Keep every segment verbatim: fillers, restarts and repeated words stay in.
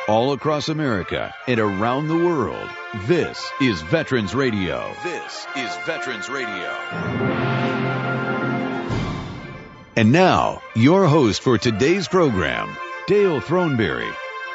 all across America and around the world. This is Veterans Radio. This is Veterans Radio. And now, your host for today's program, Dale Throneberry.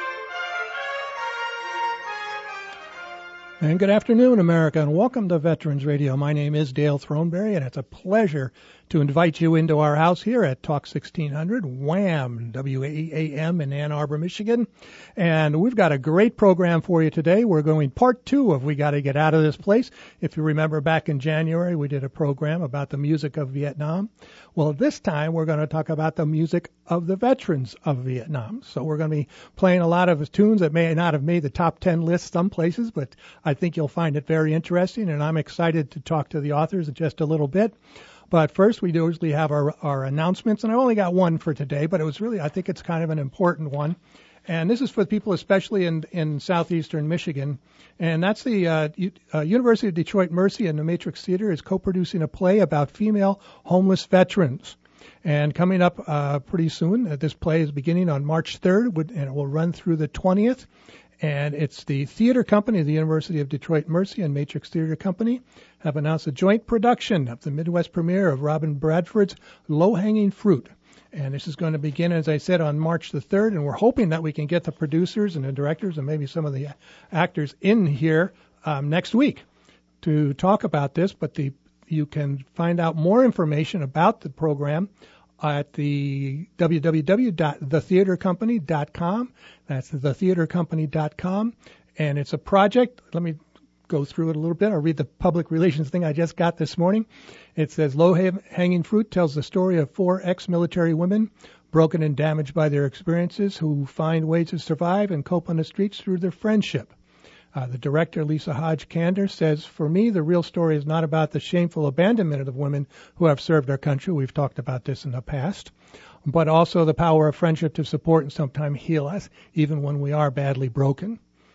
And good afternoon, America, and welcome to Veterans Radio. My name is Dale Throneberry, and it's a pleasure to invite you into our house here at Talk sixteen hundred, Wham, W A M in Ann Arbor, Michigan. And we've got a great program for you today. We're going part two of We Got to Get Out of This Place. If you remember back in January, we did a program about the music of Vietnam. Well, this time we're going to talk about the music of the veterans of Vietnam. So we're going to be playing a lot of tunes that may not have made the top ten list some places, but I think you'll find it very interesting, and I'm excited to talk to the authors in just a little bit. But first, we usually have our, our announcements, and I only got one for today, but it was really, I think it's kind of an important one. And this is for people especially in, in southeastern Michigan, and that's the uh, U, uh, University of Detroit Mercy and the Matrix Theater is co-producing a play about female homeless veterans. And coming up uh, pretty soon, uh, this play is beginning on March third, and it will run through the twentieth. And it's the theater company, the University of Detroit Mercy and Matrix Theater Company, have announced a joint production of the Midwest premiere of Robin Bradford's Low-Hanging Fruit. And this is going to begin, as I said, on March the third, and we're hoping that we can get the producers and the directors and maybe some of the actors in here um, next week to talk about this. But the you can find out more information about the program at the w w w dot the theater company dot com. That's the theater company dot com. And it's a project. Let me go through it a little bit. I'll read the public relations thing I just got this morning. It says, Low-Hanging Fruit tells the story of four ex-military women broken and damaged by their experiences who find ways to survive and cope on the streets through their friendship. Uh, the director, Lisa Hodge Kander, says, for me, the real story is not about the shameful abandonment of women who have served our country. We've talked about this in the past. But also the power of friendship to support and sometimes heal us, even when we are badly broken.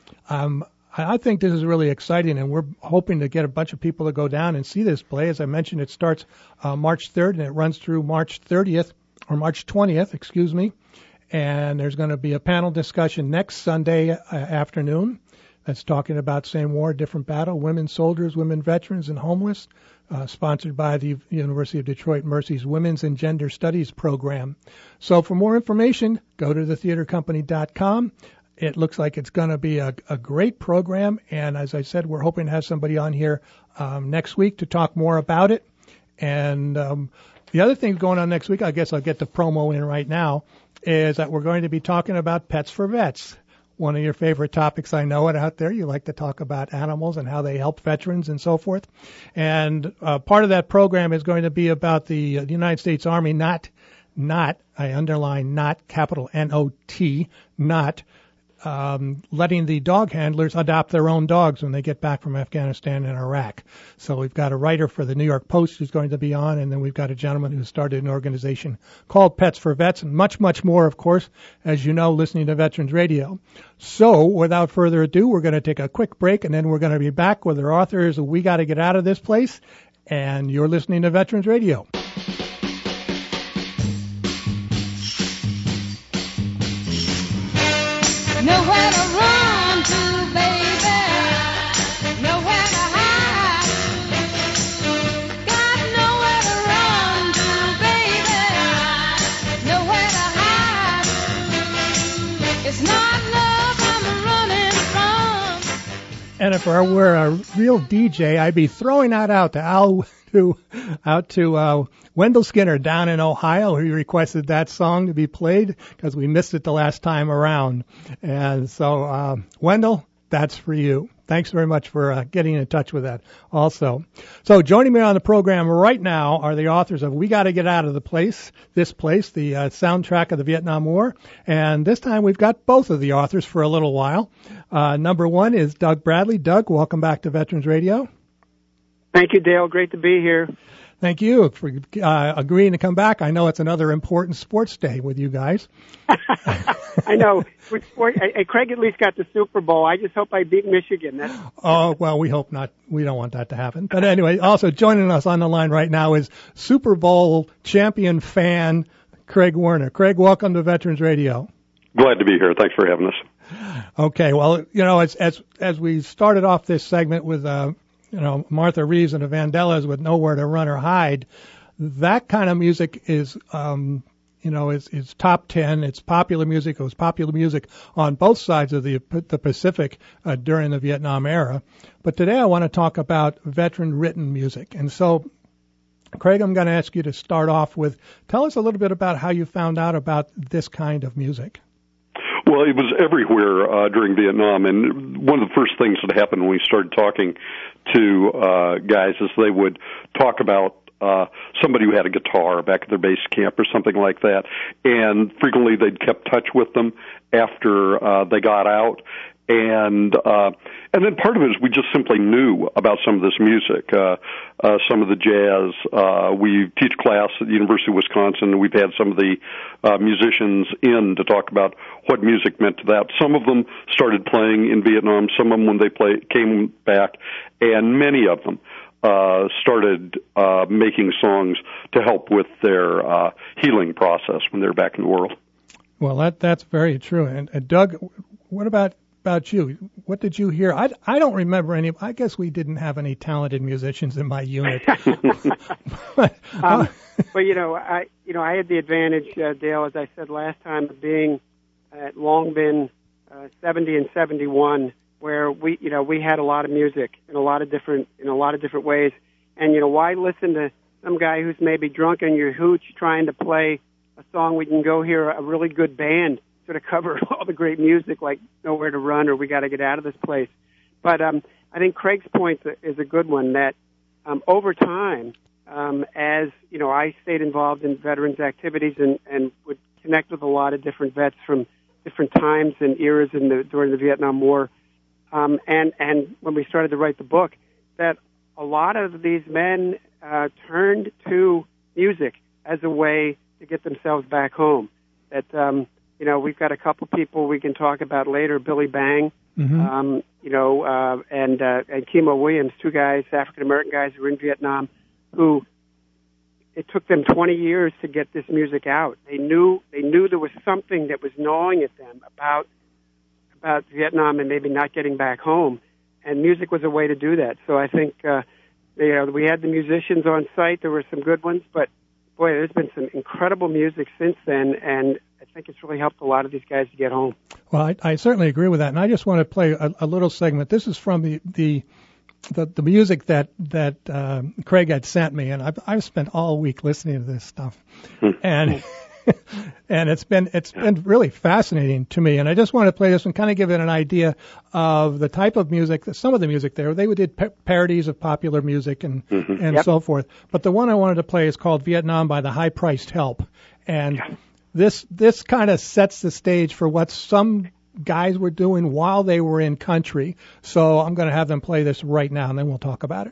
Um, I think this is really exciting, and we're hoping to get a bunch of people to go down and see this play. As I mentioned, it starts uh, March third, and it runs through March thirtieth, or March twentieth, excuse me. And there's going to be a panel discussion next Sunday uh, afternoon. That's talking about same war, different battle, women soldiers, women veterans, and homeless, uh, sponsored by the University of Detroit Mercy's Women's and Gender Studies program. So for more information, go to the theater company dot com. It looks like it's going to be a, a great program, and as I said, we're hoping to have somebody on here um, next week to talk more about it. And um, the other thing going on next week, I guess I'll get the promo in right now, is that we're going to be talking about Pets for Vets. One of your favorite topics, I know it out there. You like to talk about animals and how they help veterans and so forth. And uh, part of that program is going to be about the, uh, the United States Army not, not, I underline not, capital N O T, not, um, letting the dog handlers adopt their own dogs when they get back from Afghanistan and Iraq. So we've got a writer for the New York Post who's going to be on, and then we've got a gentleman who started an organization called Pets for Vets, and much, much more, of course, as you know, listening to Veterans Radio. So without further ado, we're going to take a quick break, and then we're going to be back with our authors. We got to get out of this place, and you're listening to Veterans Radio. Nowhere to run to, baby. Nowhere to hide. Got nowhere to run to, baby. Nowhere to hide. It's not love I'm running from. And if I were a real D J, I'd be throwing that out to Al, to, out to uh, Wendell Skinner down in Ohio, who requested that song to be played because we missed it the last time around. And so, uh, Wendell, that's for you. Thanks very much for uh, getting in touch with that also. So joining me on the program right now are the authors of We Gotta Get Out of the Place, this place, the uh, soundtrack of the Vietnam War. And this time we've got both of the authors for a little while. Uh, number one is Doug Bradley. Doug, welcome back to Veterans Radio. Thank you, Dale. Great to be here. Thank you for uh, agreeing to come back. I know it's another important sports day with you guys. I know. Hey, Craig at least got the Super Bowl. I just hope I beat Michigan. That's... Oh, well, we hope not. We don't want that to happen. But anyway, also joining us on the line right now is Super Bowl champion fan Craig Werner. Craig, welcome to Veterans Radio. Glad to be here. Thanks for having us. Okay, well, you know, as as as we started off this segment with, uh, you know, Martha Reeves and the Vandellas with Nowhere to Run or Hide, that kind of music is, um, you know, is is top ten. It's popular music. It was popular music on both sides of the the Pacific uh, during the Vietnam era. But today I want to talk about veteran-written music, and so. Craig, I'm going to ask you to start off with, tell us a little bit about how you found out about this kind of music. Well, it was everywhere uh, during Vietnam, and one of the first things that happened when we started talking to uh, guys is they would talk about uh, somebody who had a guitar back at their base camp or something like that, and frequently they'd kept touch with them after uh, they got out. And uh, and then part of it is we just simply knew about some of this music, uh, uh, some of the jazz. Uh, we teach class at the University of Wisconsin, and we've had some of the uh, musicians in to talk about what music meant to that. Some of them started playing in Vietnam, some of them when they play, came back, and many of them uh, started uh, making songs to help with their uh, healing process when they're back in the world. Well, that that's very true. And uh, Doug, what about about you? What did you hear? I, I don't remember any. I guess we didn't have any talented musicians in my unit. but, um, but you know, I you know I had the advantage, uh, Dale, as I said last time, of being at Long Binh uh, seventy and seventy-one, where we you know we had a lot of music in a lot of different in a lot of different ways. And you know, why listen to some guy who's maybe drunk in your hooch trying to play a song? We can go hear a really good band sort of cover all the great music like Nowhere to Run or We Got to Get Out of This Place. But um, I think Craig's point is a good one, that um, over time, um, as, you know, I stayed involved in veterans activities and, and would connect with a lot of different vets from different times and eras in the, during the Vietnam War. Um, and, and when we started to write the book, that a lot of these men uh, turned to music as a way to get themselves back home. That, um, You know, we've got a couple people we can talk about later, Billy Bang, mm-hmm. um, you know, uh, and uh, and Kimo Williams, two guys, African-American guys who were in Vietnam, who it took them twenty years to get this music out. They knew they knew there was something that was gnawing at them about about Vietnam and maybe not getting back home, and music was a way to do that. So I think, uh, you know, we had the musicians on site. There were some good ones, but boy, there's been some incredible music since then, and I think it's really helped a lot of these guys to get home. Well, I, I certainly agree with that, and I just want to play a, a little segment. This is from the the the, the music that that uh, Craig had sent me, and I've I've spent all week listening to this stuff, and and it's been it's been really fascinating to me. And I just want to play this and kind of give it an idea of the type of music, some of the music there. They did pa- parodies of popular music and mm-hmm. and yep. so forth. But the one I wanted to play is called "Vietnam" by the High Priced Help, and This this kind of sets the stage for what some guys were doing while they were in country. So I'm going to have them play this right now, and then we'll talk about it.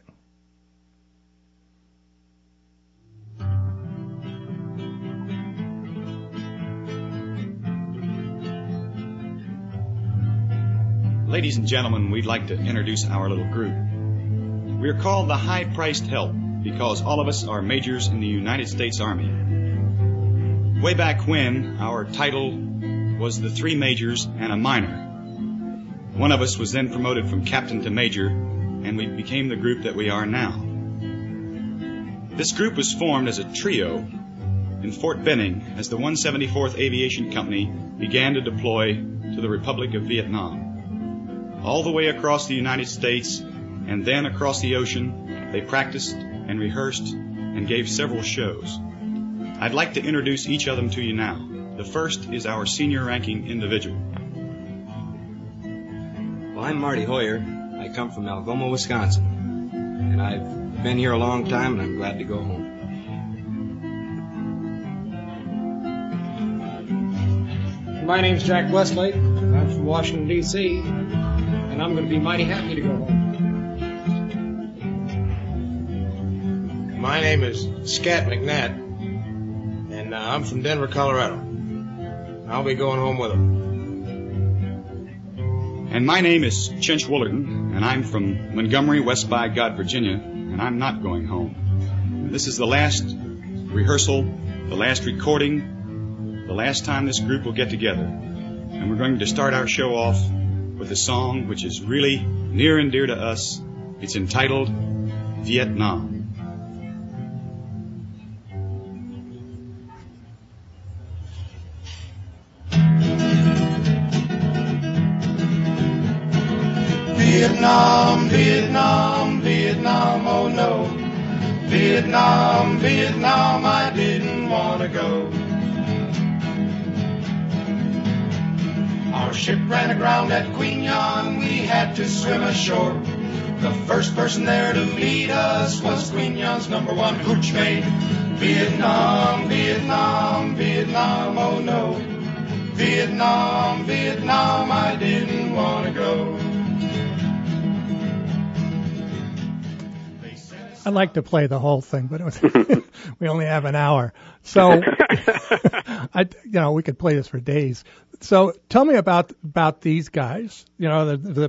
Ladies and gentlemen, we'd like to introduce our little group. We're called the High Priced Help because all of us are majors in the United States Army. Way back when, our title was the Three Majors and a Minor. One of us was then promoted from captain to major, and we became the group that we are now. This group was formed as a trio in Fort Benning as the one seventy-fourth Aviation Company began to deploy to the Republic of Vietnam. All the way across the United States and then across the ocean, they practiced and rehearsed and gave several shows. I'd like to introduce each of them to you now. The first is our senior-ranking individual. Well, I'm Marty Hoyer. I come from Algoma, Wisconsin. And I've been here a long time, and I'm glad to go home. My name's Jack Westlake. I'm from Washington, D C, and I'm going to be mighty happy to go home. My name is Scat McNatt. And uh, I'm from Denver, Colorado. I'll be going home with them. And my name is Chinch Woolerton, and I'm from Montgomery, West by God, Virginia, and I'm not going home. This is the last rehearsal, the last recording, the last time this group will get together. And we're going to start our show off with a song which is really near and dear to us. It's entitled Vietnam. Vietnam, Vietnam, Vietnam, oh no. Vietnam, Vietnam, I didn't want to go. Our ship ran aground at Queen Yan, we had to swim ashore. The first person there to meet us was Queen Yan's number one hooch mate. Vietnam, Vietnam, Vietnam, oh no. Vietnam, Vietnam, I didn't want to go. I'd like to play the whole thing, but it was, we only have an hour. So, I, you know, we could play this for days. So tell me about, about these guys, you know, the, the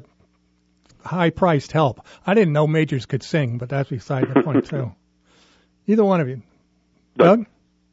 high-priced help. I didn't know majors could sing, but that's beside the point, too. Either one of you. Doug?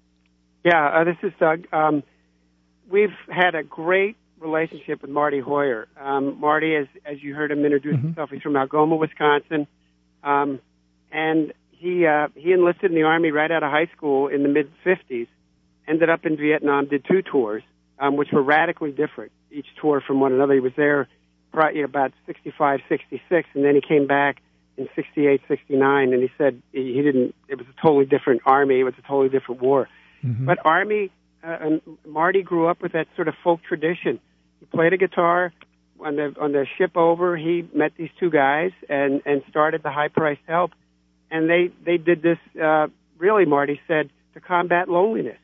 Yeah, uh, this is Doug. Um, we've had a great relationship with Marty Hoyer. Um, Marty, as, as you heard him introduce mm-hmm. himself, he's from Algoma, Wisconsin. Um, And he uh, he enlisted in the Army right out of high school in the mid-fifties, ended up in Vietnam, did two tours, um, which were radically different, each tour from one another. He was there probably, you know, about sixty-five, sixty-six, and then he came back in sixty-eight, sixty-nine, and he said he, he didn't, it was a totally different Army, it was a totally different war. Mm-hmm. But Army, uh, and Marty grew up with that sort of folk tradition. He played a guitar. On the, on the ship over, he met these two guys and, and started the high-priced help. And they, they did this, uh, really, Marty said, to combat loneliness.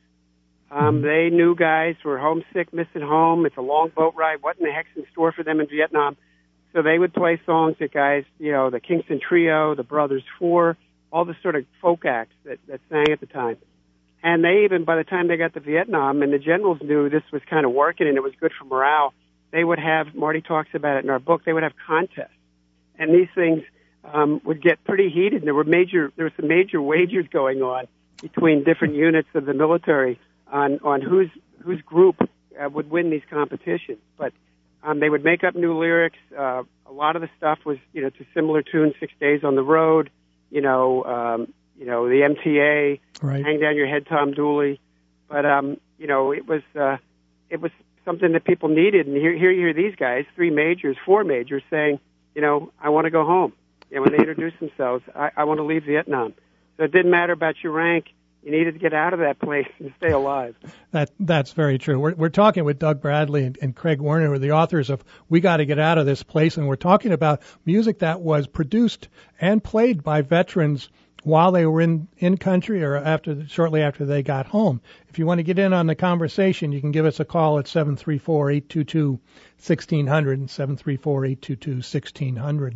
Um, they knew guys were homesick, missing home. It's a long boat ride. What in the heck's in store for them in Vietnam? So they would play songs that guys, you know, the Kingston Trio, the Brothers Four, all the sort of folk acts that, that sang at the time. And they even, by the time they got to Vietnam, and the generals knew this was kind of working and it was good for morale, they would have, Marty talks about it in our book, they would have contests. And these things Um, would get pretty heated. There were major, there were some major wagers going on between different units of the military on on whose whose group uh, would win these competitions. But um, they would make up new lyrics. Uh, a lot of the stuff was, you know, to similar tunes, Six Days on the Road, you know, um, you know, the M T A, right. Hang Down Your Head, Tom Dooley. But um, you know, it was uh, it was something that people needed. And here, here you hear these guys, three majors, four majors, saying, you know, I want to go home. And when they introduced themselves, I, I want to leave Vietnam. So it didn't matter about your rank. You needed to get out of that place and stay alive. That That's very true. We're, we're talking with Doug Bradley and, and Craig Werner, who are the authors of We Got to Get Out of This Place, and we're talking about music that was produced and played by veterans while they were in, in country or after shortly after they got home. If you want to get in on the conversation, you can give us a call at seven three four, eight two two, one six zero zero and seven three four, eight two two, one six zero zero.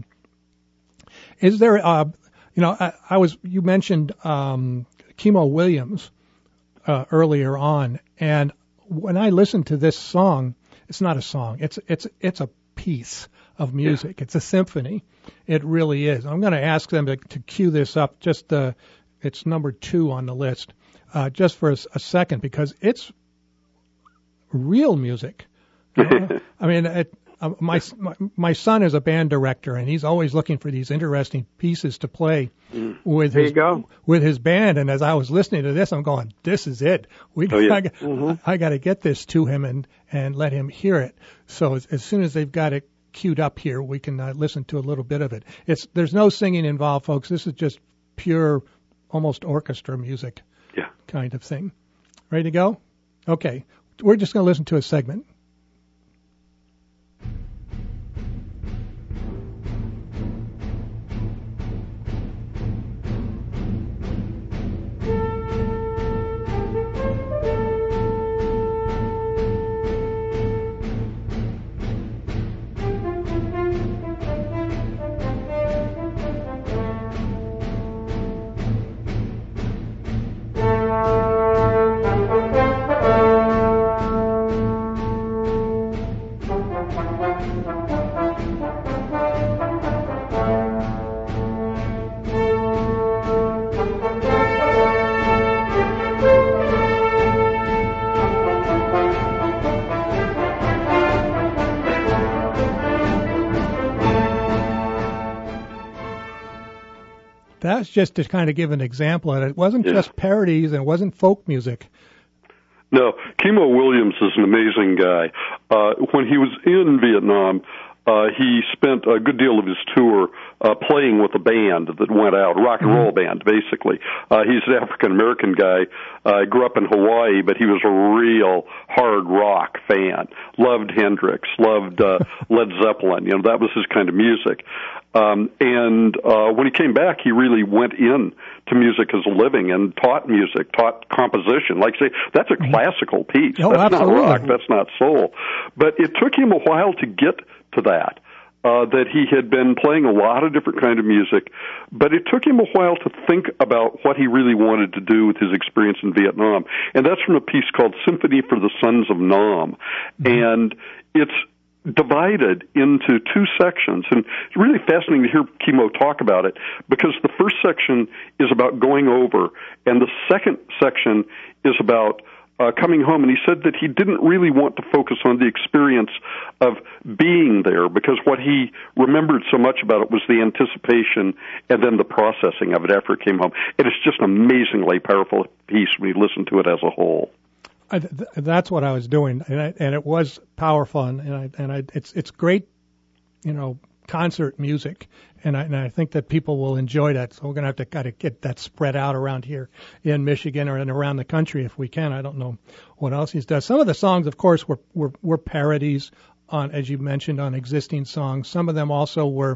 Is there, uh, you know, I, I was, you mentioned um, Kimo Williams uh, earlier on, and when I listen to this song, it's not a song, it's it's it's a piece of music. Yeah. It's a symphony. It really is. I'm going to ask them to, to cue this up. Just uh, it's number two on the list, uh, just for a, a second, because it's real music. You know? I mean, it. Uh, my, my my son is a band director, and he's always looking for these interesting pieces to play mm. with there his you go. with his band. And as I was listening to this, I'm going, "This is it. We oh, yeah. I, mm-hmm. I got to get this to him and and let him hear it." So as, as soon as they've got it queued up here, we can uh, listen to a little bit of it. It's there's no singing involved, folks. This is just pure, almost orchestra music, yeah, kind of thing. Ready to go? Okay, we're just going to listen to a segment. That's just to kind of give an example, and it wasn't Yeah. just parodies, and it wasn't folk music. No, Kimo Williams is an amazing guy. Uh, when he was in Vietnam, uh, he spent a good deal of his tour uh, playing with a band that went out, a rock and roll band, basically. Uh, he's an African-American guy. Uh, grew up in Hawaii, but he was a real hard rock fan. Loved Hendrix, loved uh, Led Zeppelin. You know, that was his kind of music. Um, and uh, when he came back, he really went in to music as a living and taught music, taught composition. Like say, that's a classical piece. Oh, that's absolutely. not rock. That's not soul. But it took him a while to get to that. Uh, that he had been playing a lot of different kind of music, but it took him a while to think about what he really wanted to do with his experience in Vietnam. And that's from a piece called Symphony for the Sons of Nam. Mm-hmm. And it's divided into two sections, and it's really fascinating to hear Kimo talk about it, because the first section is about going over, and the second section is about uh, coming home. And he said that he didn't really want to focus on the experience of being there, because what he remembered so much about it was the anticipation and then the processing of it after it came home. And it's just an amazingly powerful piece when you listen to it as a whole. I, th- that's what I was doing, and I, and it was powerful, and I, and I, it's it's great, you know, concert music, and I, and I think that people will enjoy that. So we're gonna have to kind of get that spread out around here in Michigan or and around the country if we can. I don't know what else he's done. Some of the songs, of course, were were, were parodies on, as you mentioned, on existing songs. Some of them also were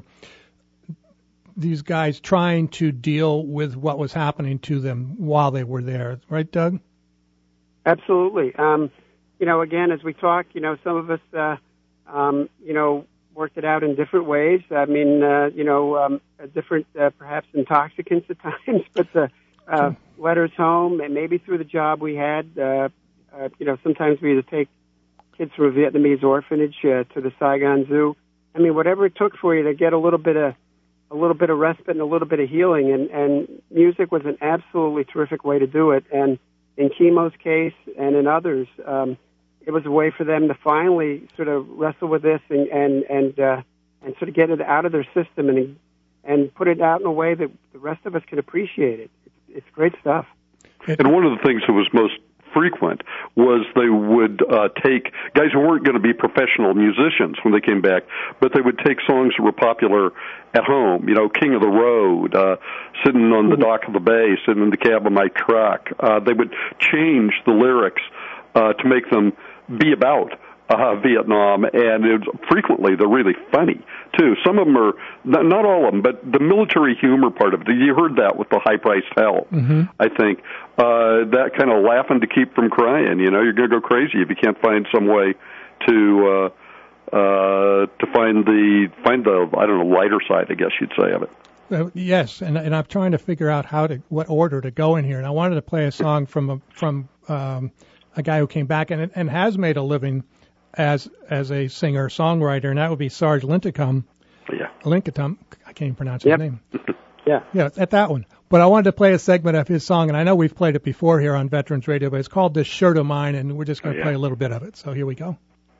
these guys trying to deal with what was happening to them while they were there, right, Doug? Absolutely. Um, you know, again, as we talk, you know, some of us, uh, um, you know, worked it out in different ways. I mean, uh, you know, um, different, uh, perhaps intoxicants at times, but the uh, letters home, and maybe through the job we had, uh, uh, you know, sometimes we had to take kids from a Vietnamese orphanage uh, to the Saigon Zoo. I mean, whatever it took for you to get a little bit of a little bit of respite and a little bit of healing, and, and music was an absolutely terrific way to do it. And in Kimo's case and in others, um, it was a way for them to finally sort of wrestle with this and and and, uh, and sort of get it out of their system and and put it out in a way that the rest of us can appreciate it. It's, it's great stuff. And one of the things that was most frequent was they would uh, take guys who weren't going to be professional musicians when they came back, but they would take songs that were popular at home, you know, King of the Road, uh, sitting on the dock of the bay, sitting in the cab of my truck. Uh, they would change the lyrics uh, to make them be about uh, Vietnam, and it was, frequently they're really funny, too. Some of them are, not, not all of them, but the military humor part of it, you heard that with the high-priced help, mm-hmm. I think. Uh, that kind of laughing to keep from crying, you know, you're going to go crazy if you can't find some way to uh, uh, to find the, find the, I don't know, lighter side, I guess you'd say, of it. Uh, yes, and and I'm trying to figure out how to, what order to go in here. And I wanted to play a song from a, from um, a guy who came back and and has made a living as as a singer songwriter, and that would be Sarge Linticum. Yeah. Linticum. I can't even pronounce his Yep. name. Yeah. Yeah, at that one. But I wanted to play a segment of his song, and I know we've played it before here on Veterans Radio, but it's called This Shirt of Mine, and we're just going to Oh, yeah. play a little bit of it. So here we go.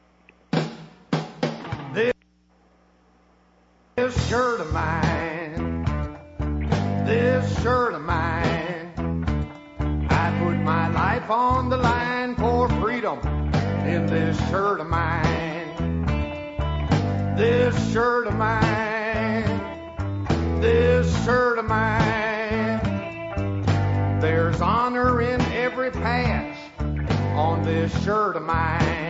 This shirt of mine, this shirt of mine, I put my life on the line for freedom in this shirt of mine. This shirt of mine, this shirt of mine, there's honor in every patch on this shirt of mine.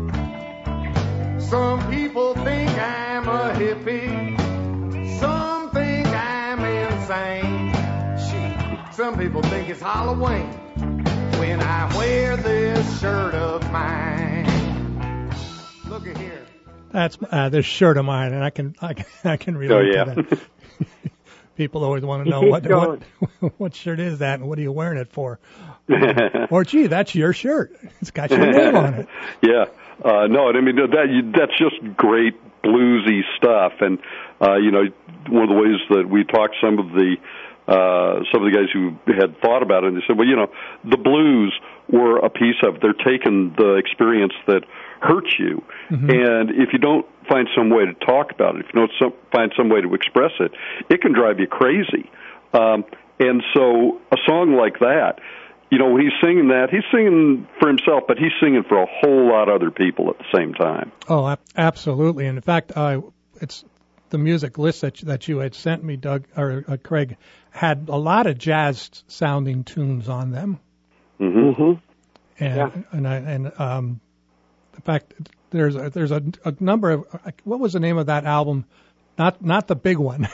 Some people think I'm a hippie, some think I'm insane. Shit, some people think it's Halloween when I wear this shirt of mine. Look at here. That's uh, This Shirt of Mine, and I can I can, I can relate Oh, yeah. to that. People always want to know what, what what shirt is that and what are you wearing it for? Or, gee, that's your shirt. It's got your name on it. Yeah. Uh, no, I mean, that you, that's just great bluesy stuff. And, uh, you know, one of the ways that we talked some of the, uh, some of the guys who had thought about it, and they said, well, you know, the blues were a piece of it. They're taking the experience that hurts you. Mm-hmm. And if you don't find some way to talk about it, if you don't some, find some way to express it, it can drive you crazy. Um, and so a song like that, you know, when he's singing that, he's singing for himself, but he's singing for a whole lot of other people at the same time. Oh, ab- absolutely. And in fact, uh, it's the music list that that you had sent me, Doug or uh, Craig, had a lot of jazz-sounding tunes on them. Mm-hmm. And Yeah. and I, and um, in fact, there's a, there's a, a number of what was the name of that album? Not not the big one,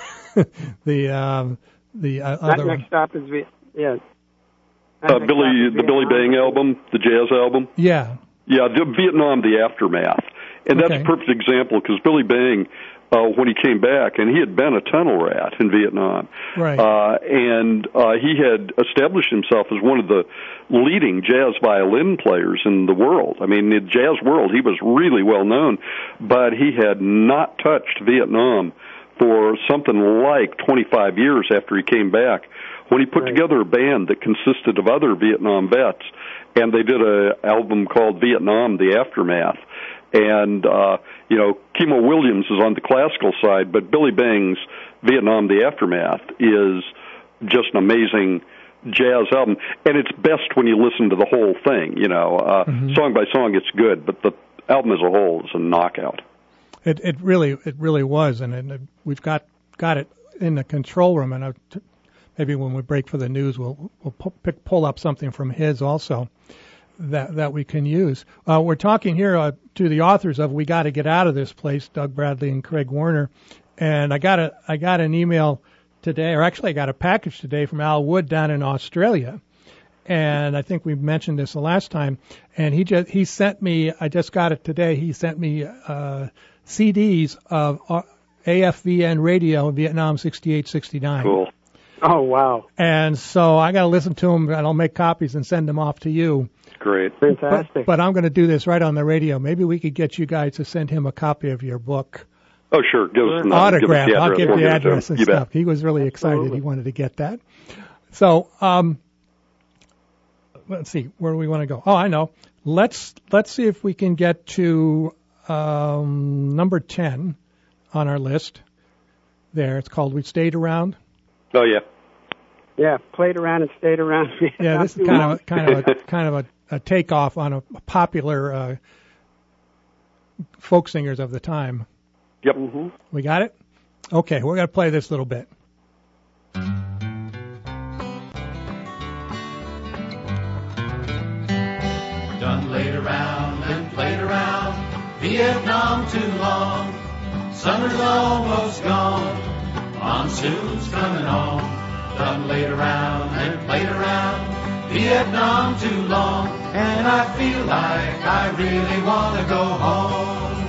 the um, the uh, That other next one. stop is Vi- yeah. Uh, Billy, the Billy Bang album, the jazz album. Yeah. Yeah, the Vietnam, the aftermath, and that's Okay. a perfect example because Billy Bang, uh, when he came back, and he had been a tunnel rat in Vietnam, Right. uh, and uh, he had established himself as one of the leading jazz violin players in the world. I mean, in the jazz world, he was really well known, but he had not touched Vietnam for something like twenty-five years after he came back, when he put Right. together a band that consisted of other Vietnam vets, and they did an album called Vietnam, the Aftermath. And, uh, you know, Kimo Williams is on the classical side, but Billy Bang's Vietnam, the Aftermath is just an amazing jazz album. And it's best when you listen to the whole thing, you know. Uh, Mhm. Song by song, it's good, but the album as a whole is a knockout. It it really it really was, and, and we've got got it in the control room, and I, maybe when we break for the news, we'll we'll pull, pick, pull up something from his also that that we can use. Uh, we're talking here uh, to the authors of "We Got to Get Out of This Place," Doug Bradley and Craig Warner, and I got a I got an email today, or actually I got a package today from Al Wood down in Australia. And I think we mentioned this the last time, and he just he sent me. I just got it today. He sent me uh, C Ds of A F V N radio Vietnam sixty-eight sixty-nine. Cool. Oh, wow. And so I got to listen to them, and I'll make copies and send them off to you. Great. Fantastic. But, but I'm going to do this right on the radio. Maybe we could get you guys to send him a copy of your book. Oh, sure. Give us an Autograph. Give us the I'll address. give We'll the give it to address him. and You bet. stuff. He was really excited. Absolutely. He wanted to get that. So, um, let's see. Where do we want to go? Oh, I know. Let's let's see if we can get to um, number ten on our list. There, it's called "We Stayed Around." Oh, yeah. Yeah, played around and stayed around. Yeah, this is kind of kind of a kind of a, a takeoff on a popular uh, folk singers of the time. Yep. Mm-hmm. We got it? Okay, we're going to play this little bit. Done laid around and played around Vietnam too long. Summer's almost gone, monsoon's coming on. Done laid around and played around Vietnam too long, and I feel like I really want to go home.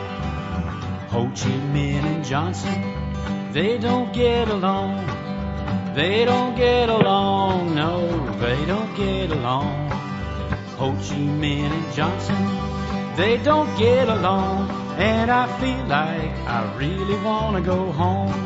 Ho Chi Minh and Johnson, they don't get along. They don't get along, no, they don't get along. Ho Chi Minh and Johnson, they don't get along, and I feel like I really want to go home.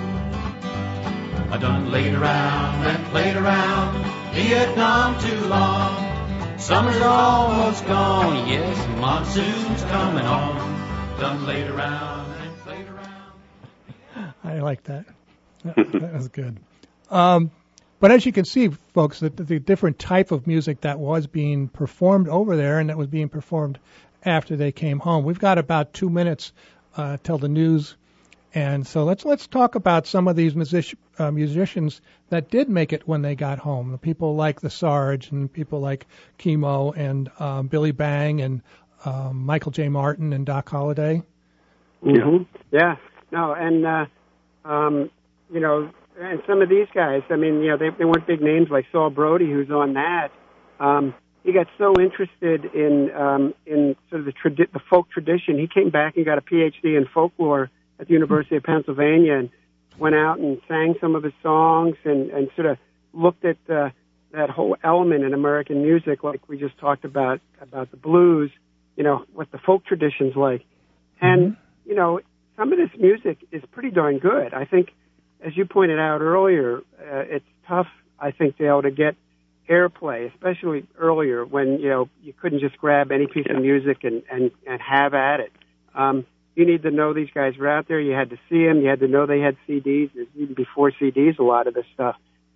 I done laid around and played around Vietnam too long. Summer's almost gone, yes, monsoon's coming on. Done laid around and played around. I like that. That, that was good. Um, but as you can see, folks, the, the different type of music that was being performed over there and that was being performed after they came home. We've got about two minutes uh, till the news, and so let's let's talk about some of these music, uh, musicians that did make it when they got home. The people like the Sarge and people like Kimo and um, Billy Bang and um, Michael J. Martin and Doc Holliday. Mm-hmm. Yeah. No, and uh, um, you know, and some of these guys. I mean, you know, they, they weren't big names like Saul Brody, who's on that. Um, he got so interested in um, in sort of the tradi- the folk tradition. He came back and got a P H D in folklore at the University of Pennsylvania, and went out and sang some of his songs, and, and sort of looked at uh, that whole element in American music, like we just talked about about the blues. You know, what the folk tradition's like, and mm-hmm. you know, some of this music is pretty darn good. I think, as you pointed out earlier, uh, it's tough, I think, Dale, to get airplay, especially earlier when, you know, you couldn't just grab any piece yeah. of music and, and, and have at it. Um, you need to know these guys were out there. You had to see them. You had to know they had C Ds. Even before C Ds, a lot of this stuff.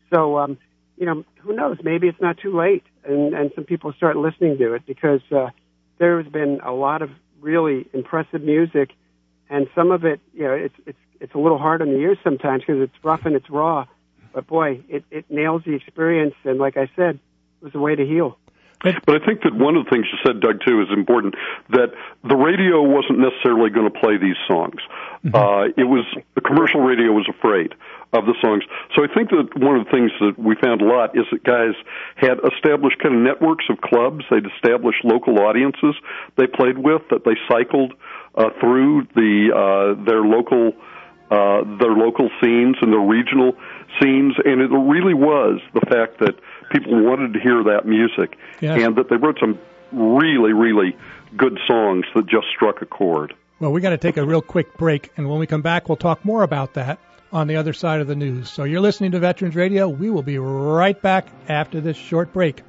So, um, you know, who knows? Maybe it's not too late, and, and some people start listening to it because uh, there has been a lot of really impressive music, and some of it, you know, it's it's it's a little hard on the ears sometimes because it's rough and it's raw. But boy, it, it nails the experience, and like I said, it was a way to heal. But I think that one of the things you said, Doug, too, is important, that the radio wasn't necessarily going to play these songs. Mm-hmm. Uh, it was, the commercial radio was afraid of the songs. So I think that one of the things that we found a lot is that guys had established kind of networks of clubs. They'd established local audiences they played with, that they cycled uh, through the uh, their local uh, their local scenes and their regional scenes, and it really was the fact that people wanted to hear that music, yes. and that they wrote some really, really good songs that just struck a chord. Well, we got to take a real quick break, and when we come back, we'll talk more about that on the other side of the news. So you're listening to Veterans Radio. We will be right back after this short break.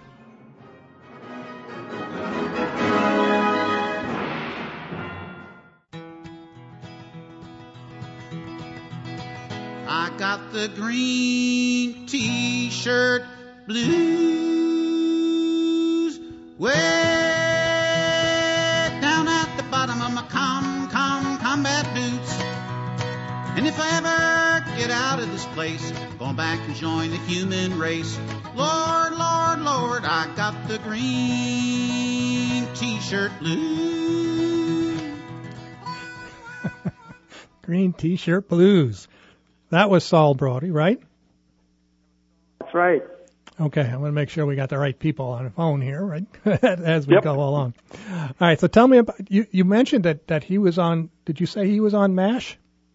I got the green T-shirt blues way down at the bottom of my com com combat boots. And if I ever get out of this place, I'm going back and join the human race. Lord, Lord, Lord, I got the green T-shirt blues. Green T-shirt blues. That was Saul Brody, right? That's right. Okay, I want to make sure we got the right people on the phone here, right, as we yep. go along. All right, so tell me about, you, you mentioned that, that he was on, did you say he was on MASH?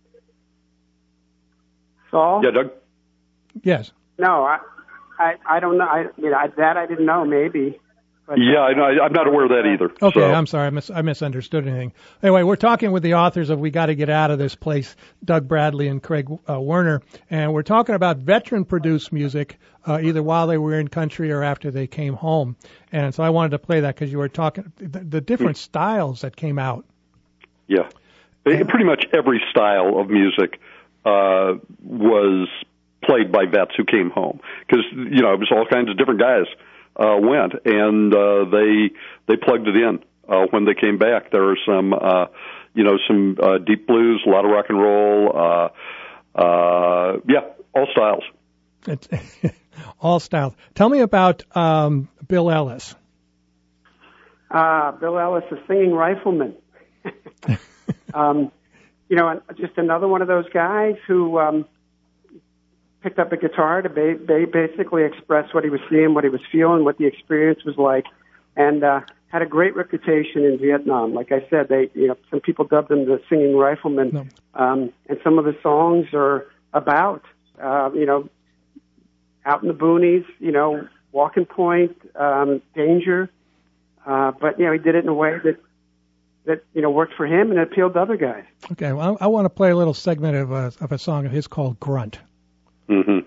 Saul? Yeah, Doug? Yes. No, I I, I don't know. I, you know, I, that I didn't know, maybe. But, yeah, I, I'm not aware of that either. Okay, so. I'm sorry. I, mis- I misunderstood anything. Anyway, we're talking with the authors of We Got to Get Out of This Place, Doug Bradley and Craig uh, Werner, and we're talking about veteran-produced music, uh, either while they were in country or after they came home. And so I wanted to play that because you were talking the, the different mm. styles that came out. Yeah. And pretty much every style of music uh, was played by vets who came home because, you know, it was all kinds of different guys. Uh, went and uh, they they plugged it in uh, when they came back. There are some uh, you know some uh, deep blues, a lot of rock and roll, uh, uh, yeah, all styles. It's all styles. Tell me about um, Bill Ellis. Uh, Bill Ellis, a singing rifleman. um, you know, just another one of those guys who. Um, picked up a guitar to ba- ba- basically express what he was seeing, what he was feeling, what the experience was like, and uh, had a great reputation in Vietnam. Like I said, they, you know, some people dubbed him the singing rifleman, no. um, and some of the songs are about, uh, you know, out in the boonies, you know, walking point, um, danger, uh, but, you know, he did it in a way that, that, you know, worked for him and appealed to other guys. Okay, well, I, I want to play a little segment of a, of a song of his called Grunt. Mm-hmm.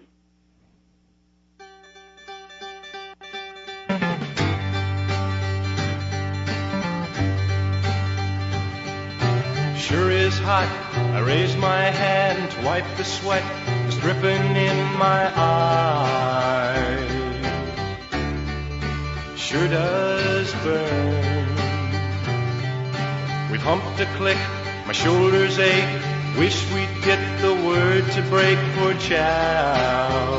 Sure is hot. I raise my hand to wipe the sweat that's dripping in my eye. Sure does burn. We've humped a click, my shoulders ache. Wish we'd get the word to break for chow.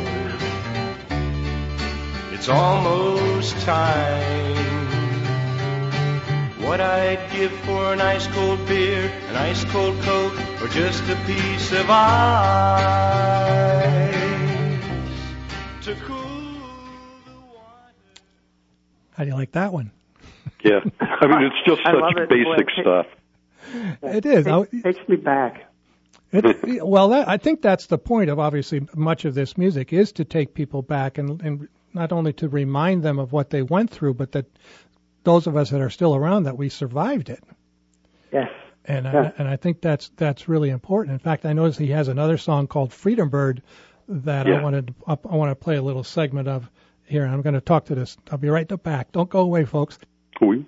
It's almost time. What I'd give for an ice cold beer, an ice cold Coke, or just a piece of ice to cool the water. How do you like that one? Yeah, I mean it's just such basic stuff. It is. It takes me back. It, well, that, I think that's the point of obviously much of this music is to take people back and, and not only to remind them of what they went through, but that those of us that are still around that we survived it. Yes. And yeah. I, and I think that's that's really important. In fact, I noticed he has another song called Freedom Bird that yeah. I wanted I want to play a little segment of here. And I'm going to talk to this. I'll be right back. Don't go away, folks. Cool.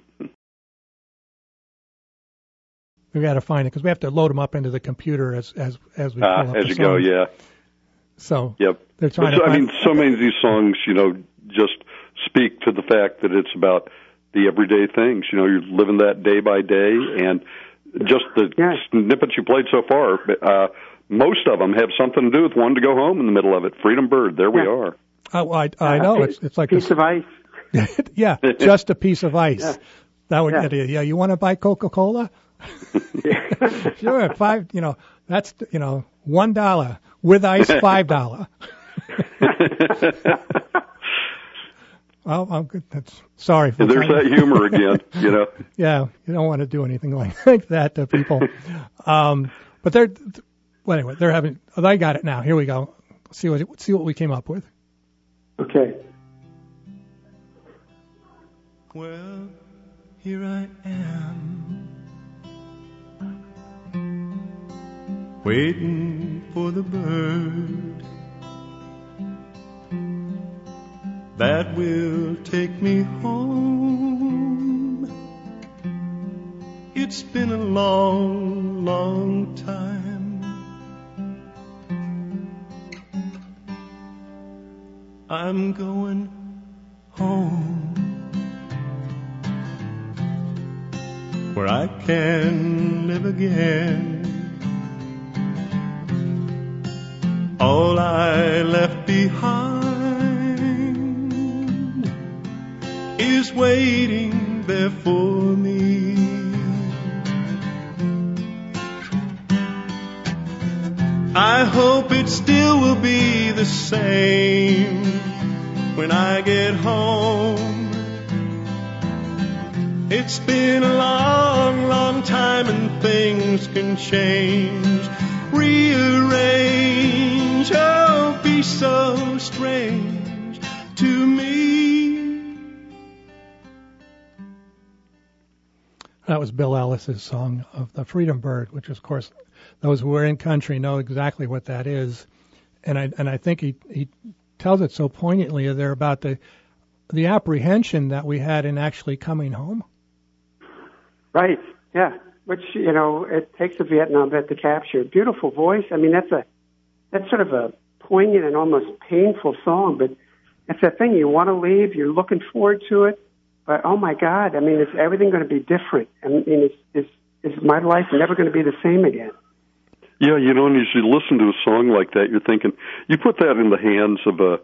We got to find it because we have to load them up into the computer as as as we uh, pull up as the you songs. go. Yeah. So yep. they're trying so, to. I find... mean, so many of these songs, you know, just speak to the fact that it's about the everyday things. You know, you're living that day by day, and just the yeah. snippets you played so far, uh, most of them have something to do with wanting to go home in the middle of it. Freedom Bird, there we yeah. are. Oh, I, I know. It's it's like piece a, of ice. yeah, just a piece of ice. Yeah. That would yeah. get you. Yeah, you want to buy Coca-Cola? Sure, five. You know, that's you know one dollar with ice, five dollar. Well, I'm good. That's sorry. For There's that humor again, you know. Yeah, you don't want to do anything like, like that to people. Um, but they're well, anyway. They're having. Oh, I got it now. Here we go. Let's see what see what we came up with. Okay. Well, here I am, waiting for the bird that will take me home. It's been a long, long time. I'm going home, where I can live again. All I left behind is waiting there for me. I hope it still will be the same when I get home. It's been a long, long time and things can change, rearrange, oh, be so strange to me. That was Bill Ellis's song of the Freedom Bird, which of course those who are in country know exactly what that is. And I and I think he he tells it so poignantly there about the the apprehension that we had in actually coming home. Right. Yeah. Which, you know, it takes a Vietnam vet to capture. Beautiful voice. I mean, that's a that's sort of a poignant and almost painful song, but it's that thing. You want to leave. You're looking forward to it, but oh my God! I mean, is everything going to be different? I mean, is is is my life never going to be the same again? Yeah, you know, and as you listen to a song like that, you're thinking, you put that in the hands of a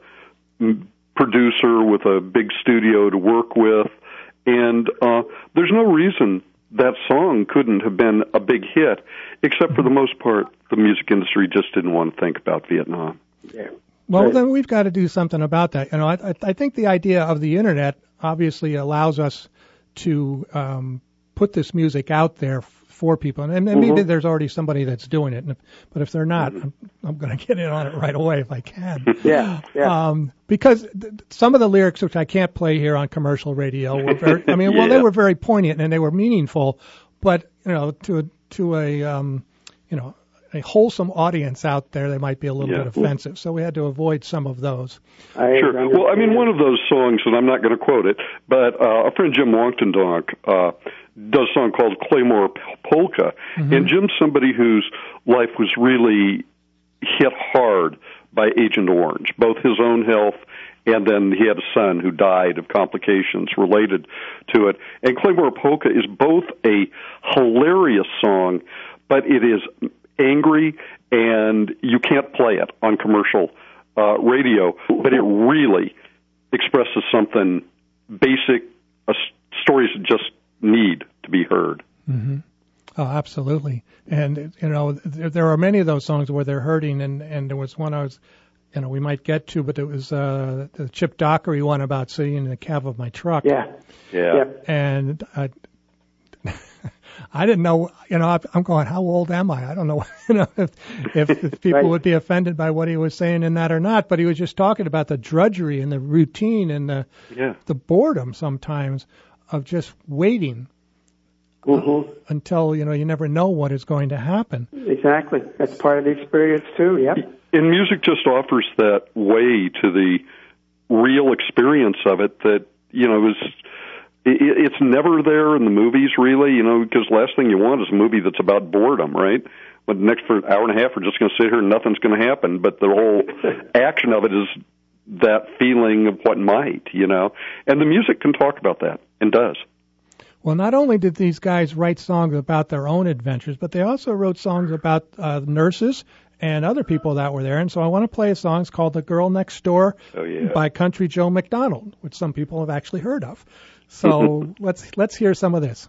producer with a big studio to work with, and uh, there's no reason that song couldn't have been a big hit, except for the most part, the music industry just didn't want to think about Vietnam. Yeah. Well, then we've got to do something about that. You know, I, I think the idea of the internet obviously allows us to um, put this music out there for people, and, and maybe mm-hmm. there's already somebody that's doing it. If, but if they're not, mm-hmm. I'm, I'm going to get in on it right away if I can. Yeah, yeah. Um, because th- some of the lyrics, which I can't play here on commercial radio, were very. I mean, yeah. well, they were very poignant and they were meaningful, but you know, to a, to a um, you know. a wholesome audience out there, they might be a little yeah. bit offensive. So we had to avoid some of those. I sure. Understand. Well, I mean, one of those songs, and I'm not going to quote it, but uh, a friend, Jim Wonkendonk, uh, does a song called Claymore Polka. Mm-hmm. And Jim's somebody whose life was really hit hard by Agent Orange, both his own health and then he had a son who died of complications related to it. And Claymore Polka is both a hilarious song, but it is angry, and you can't play it on commercial uh, radio, but it really expresses something basic, uh, stories that just need to be heard. Mm-hmm. Oh, absolutely. And, you know, there are many of those songs where they're hurting, and, and there was one I was, you know, we might get to, but it was uh, the Chip Dockery one about sitting in the cab of my truck. Yeah. Yeah. yeah. And I, I didn't know, you know, I'm going, how old am I? I don't know, you know, if, if, if people right. would be offended by what he was saying in that or not, but he was just talking about the drudgery and the routine and the, yeah. the boredom sometimes of just waiting mm-hmm. uh, until, you know, you never know what is going to happen. Exactly. That's part of the experience too, yep. And music just offers that way to the real experience of it that, you know, is it, it's never there in the movies, really, you know, because the last thing you want is a movie that's about boredom, right? But the next for an hour and a half, we're just going to sit here and nothing's going to happen. But the whole action of it is that feeling of what might, you know. And the music can talk about that, and does. Well, not only did these guys write songs about their own adventures, but they also wrote songs about uh, nurses and other people that were there. And so I want to play a song. It's called The Girl Next Door oh, yeah. by Country Joe McDonald, which some people have actually heard of. So let's let's hear some of this.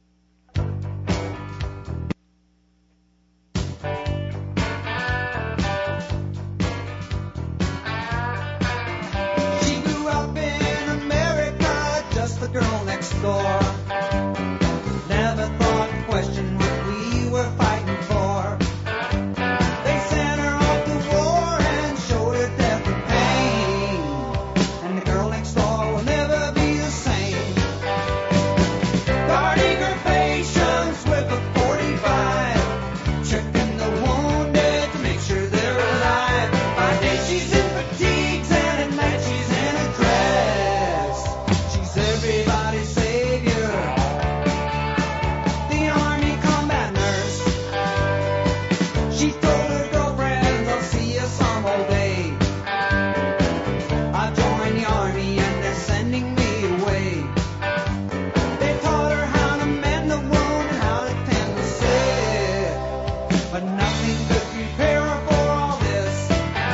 She grew up in America, just the girl next door. Never thought, questioned what we were fighting for. They sent her off to war and showed her death and pain. And the girl next door will never be the same. Guarding her patients with a forty-five, checking the wounded to make sure they're alive. By day she's in fatigues and at night she's in a dress. She's everybody's savior, the army combat nurse. She told her girlfriends, I'll see you some old day. I joined the army and they're sending me away. They taught her how to mend the wound and how to tend the sick, but nothing could prepare her for all this.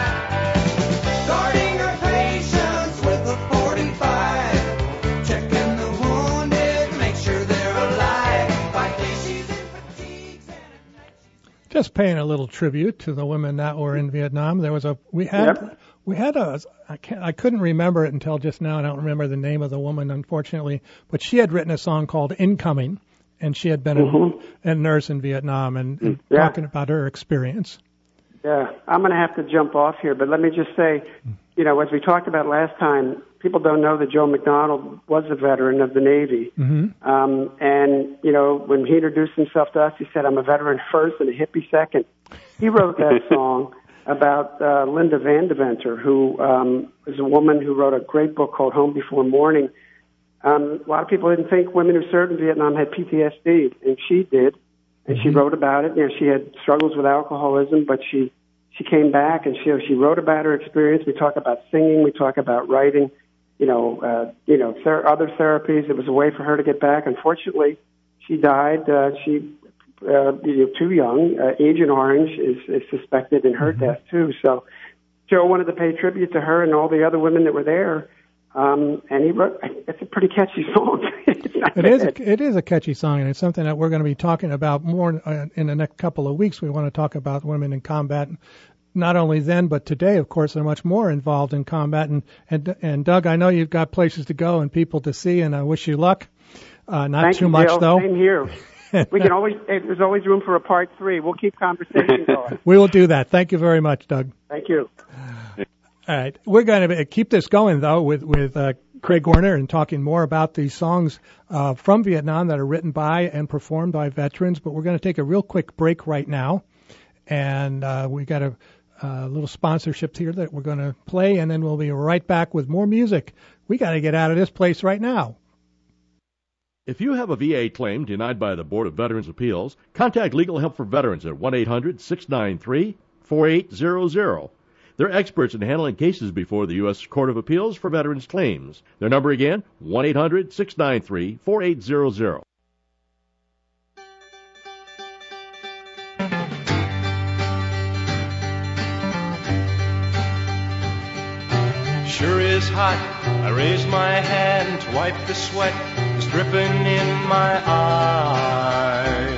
Guarding her patients with a forty-five, checking the wounded to make sure they're alive. By day she's in fatigues and at night she's... Just paying a little tribute to the women that were in Vietnam. There was a we had Yep. we had a I can't I couldn't remember it until just now. I don't remember the name of the woman, unfortunately, but she had written a song called Incoming, and she had been Mhm. a, a nurse in Vietnam and, and Yeah. talking about her experience. Yeah, I'm going to have to jump off here, but let me just say, you know, as we talked about last time, people don't know that Joe McDonald was a veteran of the Navy. Mm-hmm. Um, and, you know, when he introduced himself to us, he said, I'm a veteran first and a hippie second. He wrote that song about uh, Linda Van Deventer, who um, was a woman who wrote a great book called Home Before Morning. Um, a lot of people didn't think women who served in Vietnam had P T S D, and she did. And she wrote about it. You know, she had struggles with alcoholism, but she she came back and she she wrote about her experience. We talk about singing, we talk about writing, you know, uh, you know, ther- other therapies. It was a way for her to get back. Unfortunately, she died. Uh, she uh, you know, too young. Uh, Agent Orange is, is suspected in her death too. So Joe wanted to pay tribute to her and all the other women that were there. Um, and he wrote, it's a pretty catchy song. It is, a, it is a catchy song, and it's something that we're going to be talking about more uh, in the next couple of weeks. We want to talk about women in combat, not only then, but today, of course, they're much more involved in combat. And, and, and Doug, I know you've got places to go and people to see, and I wish you luck. Uh, not Thank too you, much, Dale. though. Same here. We can always, there's always room for a part three. We'll keep conversation going. We will do that. Thank you very much, Doug. Thank you. All right. We're going to keep this going, though, with, with uh, Craig Warner and talking more about these songs uh, from Vietnam that are written by and performed by veterans. But we're going to take a real quick break right now. And uh, we got a, a little sponsorship here that we're going to play, and then we'll be right back with more music. We got to get out of this place right now. If you have a V A claim denied by the Board of Veterans' Appeals, contact Legal Help for Veterans at one eight hundred six nine three four eight zero zero. They're experts in handling cases before the U S Court of Appeals for veterans' claims. Their number again, one eight hundred six nine three four eight zero zero. Sure is hot. I raise my hand to wipe the sweat that's dripping in my eye.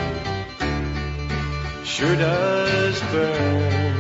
Sure does burn.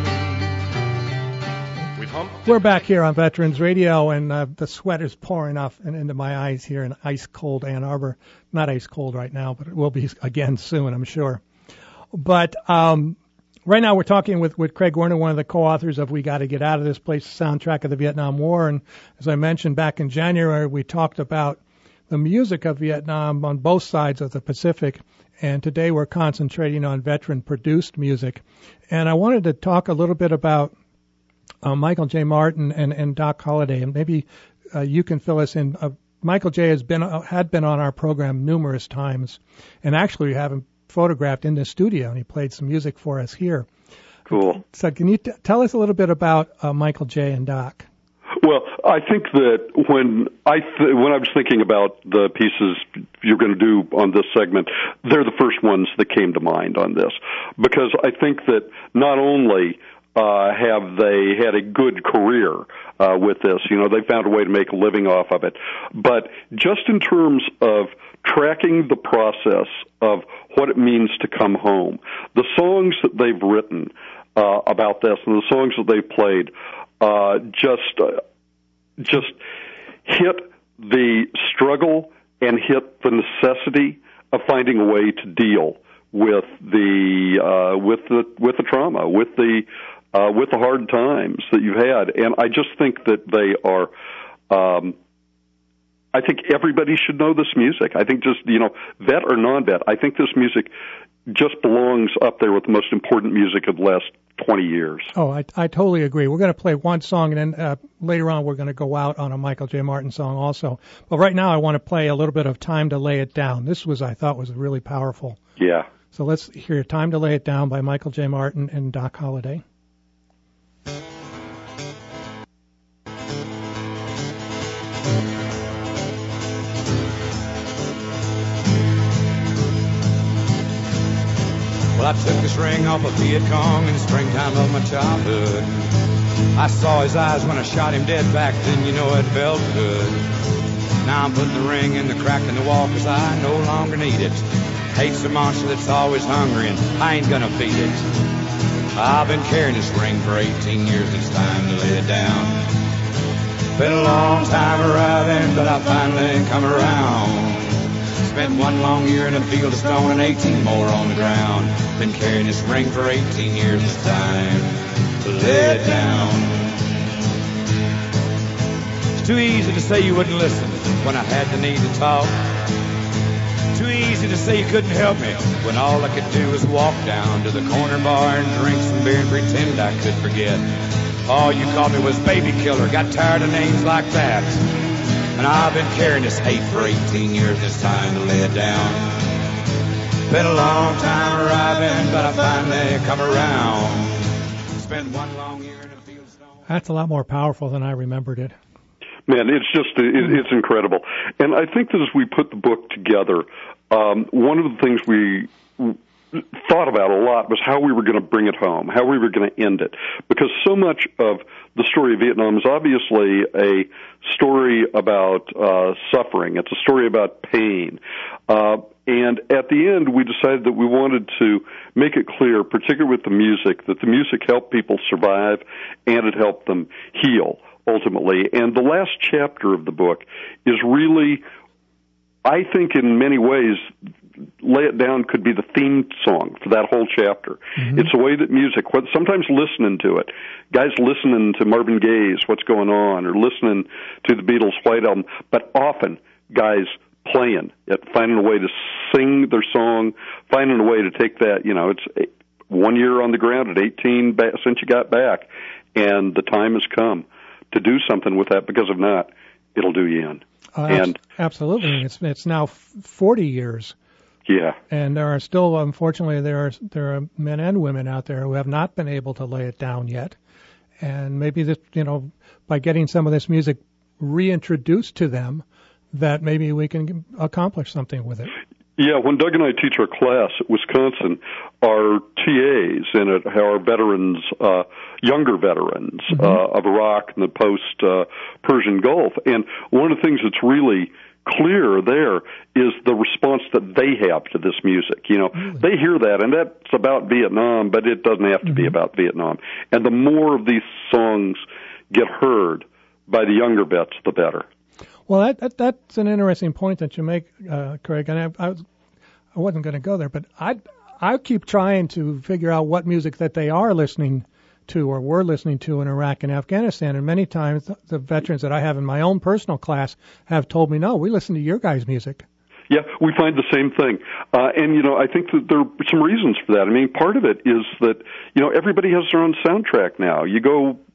We're back here on Veterans Radio, and uh, the sweat is pouring off and into my eyes here in ice-cold Ann Arbor. Not ice-cold right now, but it will be again soon, I'm sure. But um, right now we're talking with, with Craig Warner, one of the co-authors of We Gotta Get Out of This Place, soundtrack of the Vietnam War. And as I mentioned back in January, we talked about the music of Vietnam on both sides of the Pacific. And today we're concentrating on veteran-produced music. And I wanted to talk a little bit about Uh, Michael J. Martin and, and Doc Holliday, and maybe uh, you can fill us in uh, Michael J. has been uh, had been on our program numerous times, and actually we have him photographed in the studio, and he played some music for us here. Cool. So can you t- tell us a little bit about uh, Michael J. and Doc? Well, I think that when I th- when I was thinking about the pieces you're going to do on this segment, they're the first ones that came to mind on this, because I think that not only uh, have they had a good career uh, with this, you know, they found a way to make a living off of it, but just in terms of tracking the process of what it means to come home, the songs that they've written uh, about this and the songs that they've played uh, just uh, just hit the struggle and hit the necessity of finding a way to deal with the uh, with the with the trauma, with the uh, with the hard times that you've had, and I just think that they are. Um, I think everybody should know this music. I think just, you know, vet or non-vet, I think this music just belongs up there with the most important music of the last twenty years. Oh, I, I totally agree. We're going to play one song, and then uh, later on we're going to go out on a Michael J. Martin song also. But right now I want to play a little bit of Time to Lay It Down. This was, I thought, was really powerful. Yeah. So let's hear Time to Lay It Down by Michael J. Martin and Doc Holliday. Well, I took this ring off of Viet Cong in the springtime of my childhood. I saw his eyes when I shot him dead back then, you know it felt good. Now I'm putting the ring in the crack in the wall 'cause I no longer need it. Hate's a monster that's always hungry and I ain't gonna feed it. I've been carrying this ring for eighteen years, it's time to lay it down. Been a long time arriving, but I finally come around. Spent one long year in a field of stone and eighteen more on the ground. Been carrying this ring for eighteen years, it's time to lay it down. It's too easy to say you wouldn't listen when I had the need to talk. Too easy to say you couldn't help me when all I could do was walk down to the corner bar and drink some beer and pretend I could forget. All you called me was baby killer, got tired of names like that. And I've been carrying this hate for eighteen years, it's time to lay it down. Been a long time arriving, but I finally come around. Spent one long year in a field stone. That's a lot more powerful than I remembered it. Man, it's just, it, it's incredible. And I think that as we put the book together, um, one of the things we thought about a lot was how we were going to bring it home, how we were going to end it. Because so much of the story of Vietnam is obviously a story about uh, suffering. It's a story about pain. Uh, and at the end, we decided that we wanted to make it clear, particularly with the music, that the music helped people survive and it helped them heal, ultimately. And the last chapter of the book is really, I think in many ways, Lay It Down could be the theme song for that whole chapter. Mm-hmm. It's the way that music, sometimes listening to it, guys listening to Marvin Gaye's What's Going On, or listening to the Beatles' White Album, but often guys playing it, finding a way to sing their song, finding a way to take that, you know, it's one year on the ground at eighteen since you got back, and the time has come to do something with that, because if not, it'll do you in. Uh, and absolutely. It's it's now forty years. Yeah. And there are still, unfortunately, there are there are men and women out there who have not been able to lay it down yet. And maybe this, you know, by getting some of this music reintroduced to them, that maybe we can accomplish something with it. Yeah, when Doug and I teach our class at Wisconsin, our T As in it are veterans, uh, younger veterans mm-hmm. uh, of Iraq and the post-Persian uh, Gulf. And one of the things that's really clear there is the response that they have to this music. You know, really? They hear that, and that's about Vietnam, but it doesn't have to mm-hmm. be about Vietnam. And the more of these songs get heard by the younger vets, the better. Well, that, that that's an interesting point that you make, uh, Craig. And I, I, was, I wasn't going to go there, but I I keep trying to figure out what music that they are listening to or were listening to in Iraq and Afghanistan. And many times the veterans that I have in my own personal class have told me, no, we listen to your guys' music. Yeah, we find the same thing. Uh, and, you know, I think that there are some reasons for that. I mean, part of it is that, you know, everybody has their own soundtrack now. You go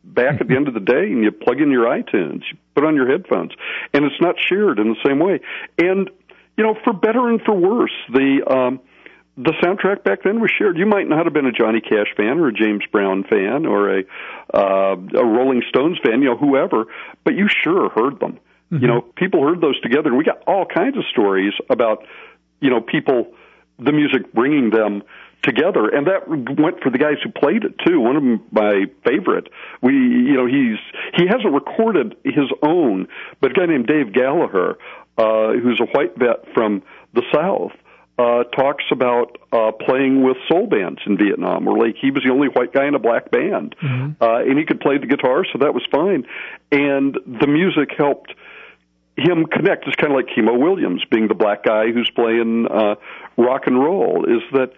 back at the end of the day and you plug in your iTunes, you put on your headphones, and it's not shared in the same way. And, you know, for better and for worse, the um, the soundtrack back then was shared. You might not have been a Johnny Cash fan or a James Brown fan or a uh, a Rolling Stones fan, you know, whoever, but you sure heard them. Mm-hmm. You know, people heard those together, and we got all kinds of stories about, you know, people, the music bringing them together, and that went for the guys who played it too. One of them, my favorite, we, you know, he's he hasn't recorded his own, but a guy named Dave Gallagher, uh, who's a white vet from the South, uh, talks about uh, playing with soul bands in Vietnam, where like he was the only white guy in a black band, mm-hmm. uh, and he could play the guitar, so that was fine, and the music helped him connect. It's kind of like Kimo Williams being the black guy who's playing uh, rock and roll, is that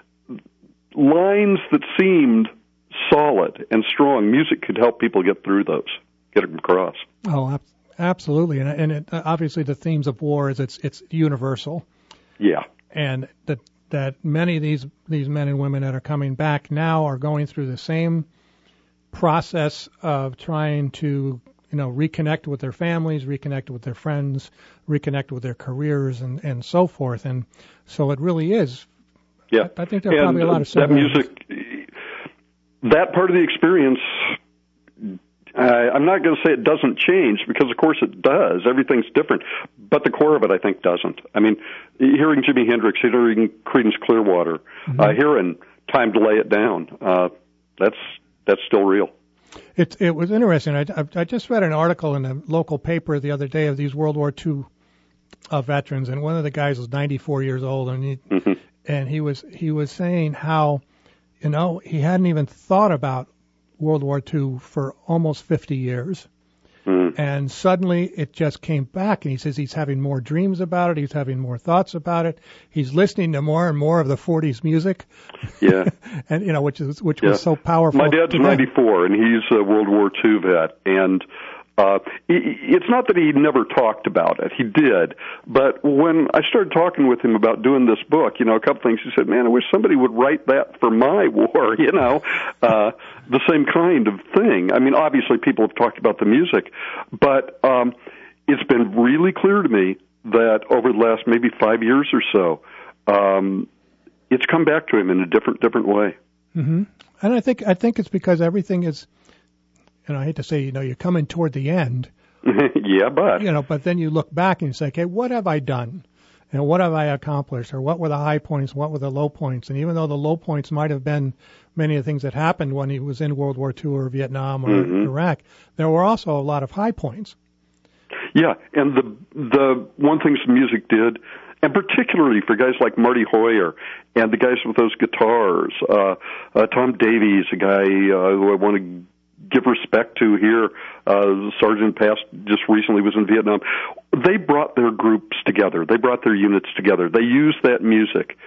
lines that seemed solid and strong, music could help people get through those, get them across. Oh, ab- absolutely. And, and it, obviously the themes of war is it's it's universal. Yeah. And that that many of these these men and women that are coming back now are going through the same process of trying to, you know, reconnect with their families, reconnect with their friends, reconnect with their careers, and, and so forth. And so it really is. Yeah, I think there are probably a lot of that music, that part of the experience. Uh, I'm not going to say it doesn't change, because of course it does. Everything's different, but the core of it, I think, doesn't. I mean, hearing Jimi Hendrix, hearing Creedence Clearwater, mm-hmm. uh, hearing Time to Lay It Down, uh, that's that's still real. It it was interesting. I, I just read an article in a local paper the other day of these World War Two uh, veterans, and one of the guys was ninety-four years old, and he. Mm-hmm. And he was he was saying how, you know, he hadn't even thought about World War Two for almost fifty years. Mm. And suddenly it just came back, and he says he's having more dreams about it. He's having more thoughts about it. He's listening to more and more of the forties music. Yeah. And, you know, which is which yeah. was so powerful. My dad's ninety-four, and he's a World War Two vet. And Uh, it's not that he never talked about it. He did. But when I started talking with him about doing this book, you know, a couple things, he said, man, I wish somebody would write that for my war, you know, uh, the same kind of thing. I mean, obviously people have talked about the music, but um, it's been really clear to me that over the last maybe five years or so, um, it's come back to him in a different, different way. Mm-hmm. And I think, I think it's because everything is, and I hate to say, you know, you're coming toward the end. Yeah, but. You know, but then you look back and you say, okay, what have I done? And what have I accomplished? Or what were the high points? What were the low points? And even though the low points might have been many of the things that happened when he was in World War Two or Vietnam or mm-hmm. Iraq, there were also a lot of high points. Yeah, and the the one thing some music did, and particularly for guys like Marty Hoyer and the guys with those guitars, uh, uh, Tom Davies, a guy uh, who I want to give respect to here, uh, Sergeant Past just recently was in Vietnam. They brought their groups together. They brought their units together. They used that music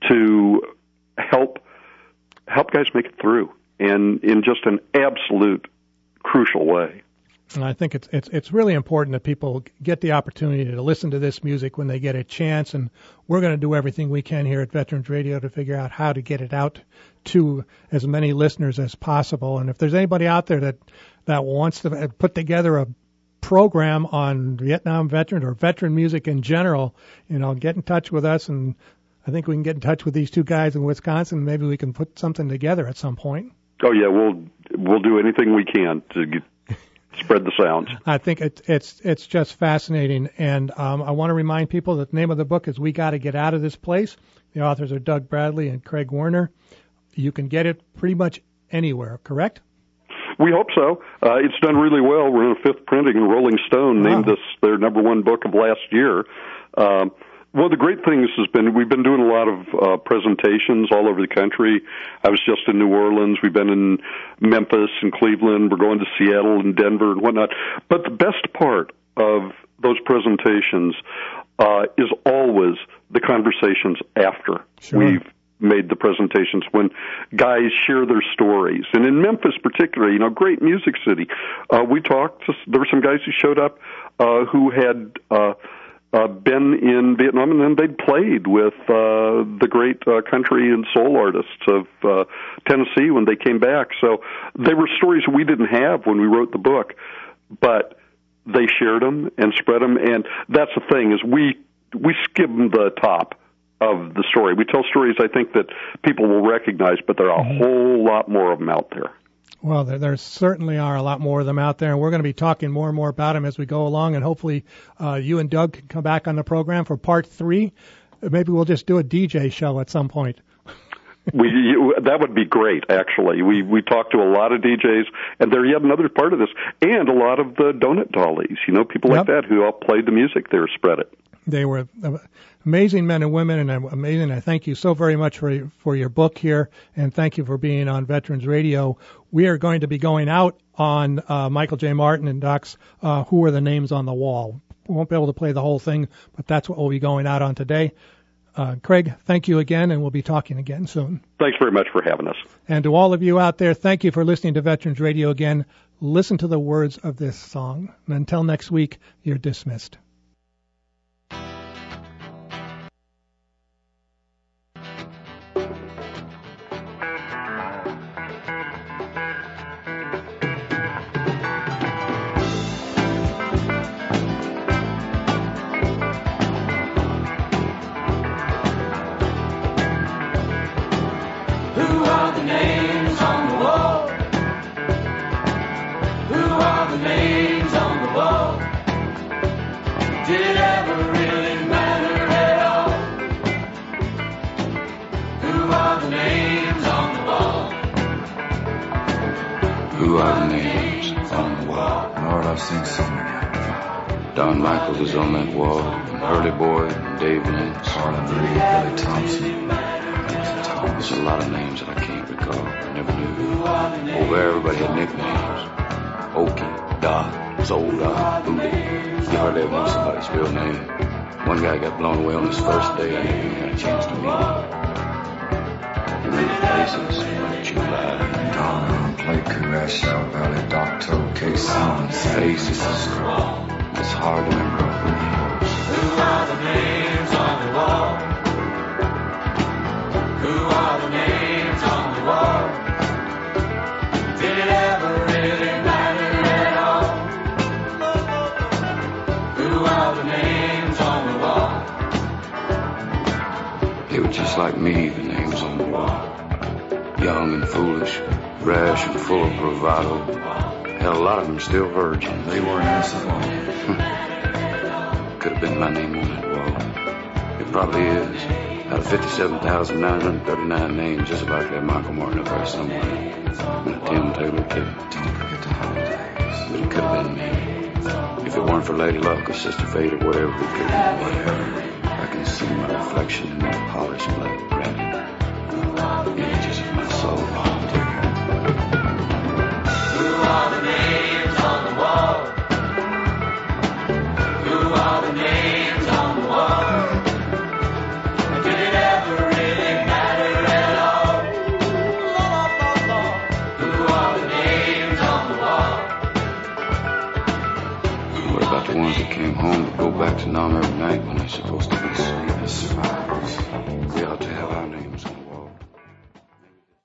to help help guys make it through, and in just an absolute crucial way. And I think it's it's it's really important that people get the opportunity to listen to this music when they get a chance, and we're going to do everything we can here at Veterans Radio to figure out how to get it out to as many listeners as possible. And if there's anybody out there that that wants to put together a program on Vietnam veteran or veteran music in general, you know, get in touch with us, and I think we can get in touch with these two guys in Wisconsin. Maybe we can put something together at some point. Oh yeah, we'll we'll do anything we can to get spread the sound. I think it, it's it's just fascinating, and um, I want to remind people that the name of the book is We Got to Get Out of This Place. The authors are Doug Bradley and Craig Werner. You can get it pretty much anywhere, correct? We hope so. Uh, it's done really well. We're in a fifth printing, and Rolling Stone named wow. this their number one book of last year. Um, One of the great things has been we've been doing a lot of uh, presentations all over the country. I was just in New Orleans. We've been in Memphis and Cleveland. We're going to Seattle and Denver and whatnot. But the best part of those presentations uh, is always the conversations after sure. we've made the presentations, when guys share their stories. And in Memphis particularly, you know, great music city, uh, we talked to, there were some guys who showed up uh, who had uh, uh, been in Vietnam, and then they'd played with uh, the great uh, country and soul artists of uh, Tennessee when they came back. So they were stories we didn't have when we wrote the book, but they shared them and spread them. And that's the thing, is we we skim the top of the story. We tell stories I think that people will recognize, but there are a whole lot more of them out there. Well, there, there certainly are a lot more of them out there, and we're going to be talking more and more about them as we go along, and hopefully uh, you and Doug can come back on the program for part three. Maybe we'll just do a D J show at some point. we you, that would be great, actually. We we talked to a lot of D Js, and they're yet another part of this, and a lot of the donut dollies, you know, people like Yep. that who all played the music there, spread it. They were amazing men and women, and I'm amazing. I thank you so very much for for your book here, and thank you for being on Veterans Radio. We are going to be going out on uh, Michael J. Martin and Doc's uh, Who Are the Names on the Wall. We won't be able to play the whole thing, but that's what we'll be going out on today. Uh, Craig, thank you again, and we'll be talking again soon. Thanks very much for having us. And to all of you out there, thank you for listening to Veterans Radio again. Listen to the words of this song. And until next week, you're dismissed. Who are the names on the wall? Who are the names on the wall? Did it ever really matter at all? Who are the names on the wall? Who are the names on the wall? Lord, I've seen so many. Don Michaels is on that wall, and Hurley Boyd, and Dave Lynch, Harlan Reed, Billy Thompson. There's a lot of names that I can't recall. I never knew. Over there, everybody had nicknames. Okie, Doc, Zolda, Booty. You hardly ever know somebody's real name. One guy got blown away on his first day. I never even had a chance to meet him. He moved places like July. Donna, played Curacao Valley, Doctor, K-Sound, Faces. It's hard to remember. Who are the names on the wall? Who are the names on the wall? Did it ever really matter at all? Who are the names on the wall? They were just like me, the names on the wall. Young and foolish, rash and full of bravado. Hell, a lot of them still virgins. They weren't innocent. Could have been my name on that wall. It probably is. Out of fifty-seven thousand nine hundred thirty-nine names, just about to have Michael Martin up there somewhere. And a Tim Taylor kid. Don't forget the holidays. But it could have been me. If it weren't for Lady Luck or Sister Fate or whatever, it could have been whatever. I can see my reflection in that polished black granite. Images of my soul. Who are the names on the wall? Who are the names on the wall? Did it ever really matter at all? Who are the names on the wall? What about the ones that came home to go back to Nam every night when they're supposed to be asleep? They ought to have our names on.